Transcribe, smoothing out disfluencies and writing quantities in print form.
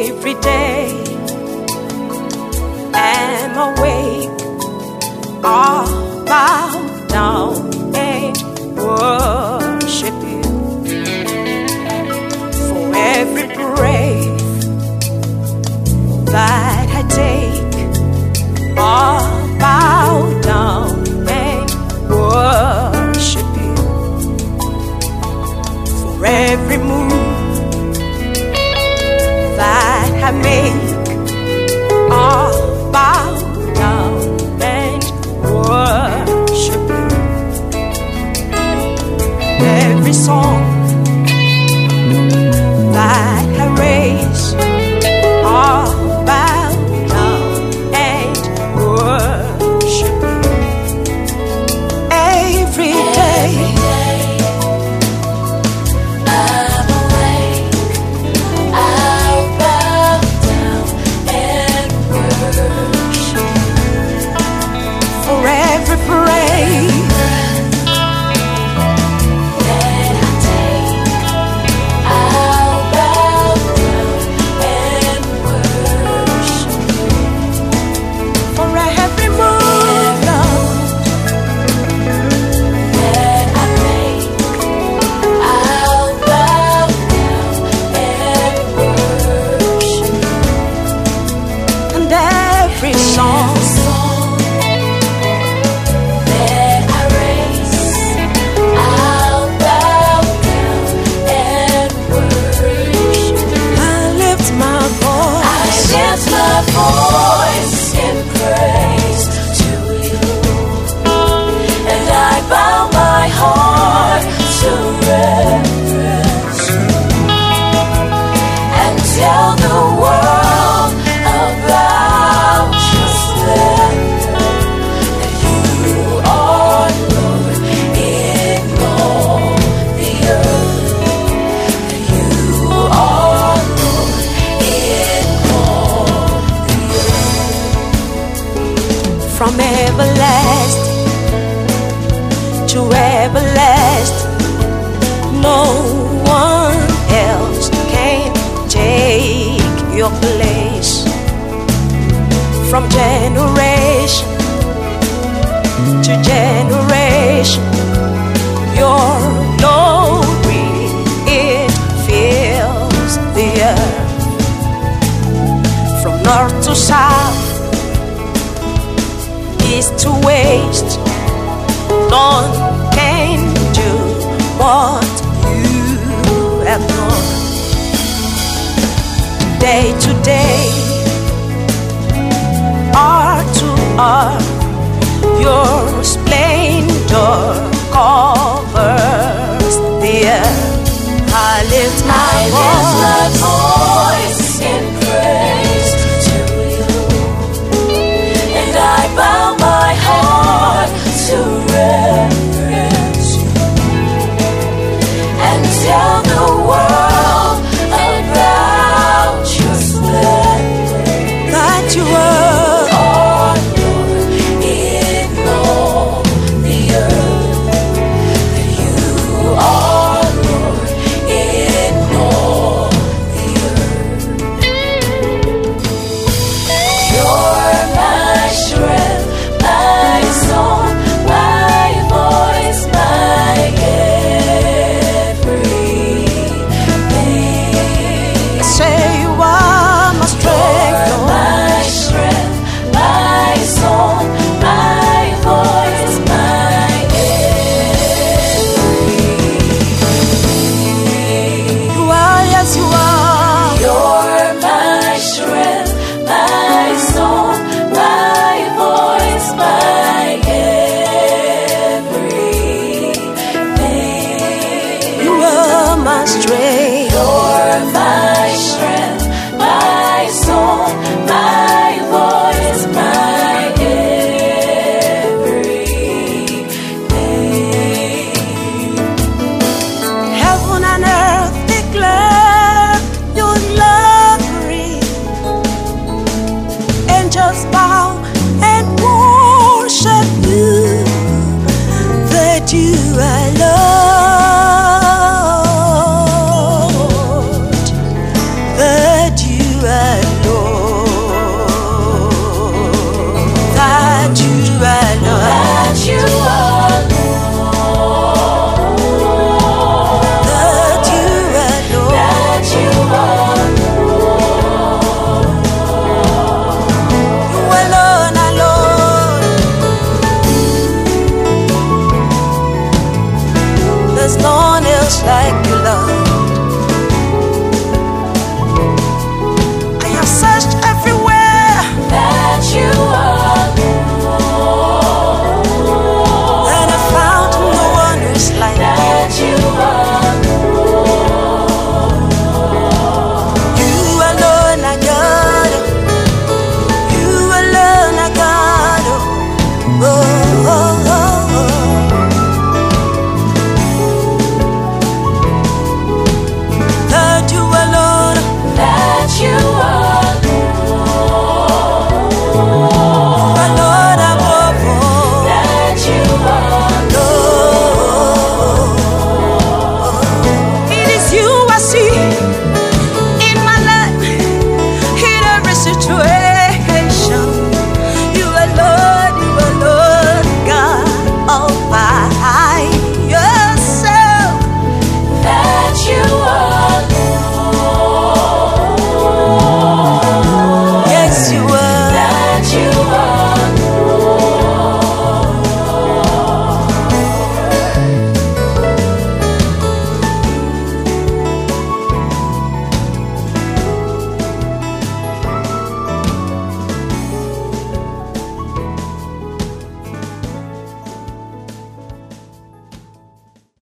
every day am awake, I'll bow down and worship you. For every breath that I take, I'll bow down and worship you. For every move that I make, I'll bow down and worship you. Every song that I raise, I'll bow down and worship you. Every day I'm awake, I'll bow down and worship. for every praise That I take, I'll bow down and worship. for every move, Lord. That I make, I'll bow down and worship. And every song That I raise, I'll bow down and worship. I lift my I voice, lift my voice in praise to you, and I bow my heart to reverence you, and tell the world about your splendor, that you are Lord in all the earth, that you are Lord in all the earth. from everlasting to everlasting. No one else can take your place. From generation to generation, your glory, it fills the earth. From north to south, east to west, none can do what you have done. Day to day,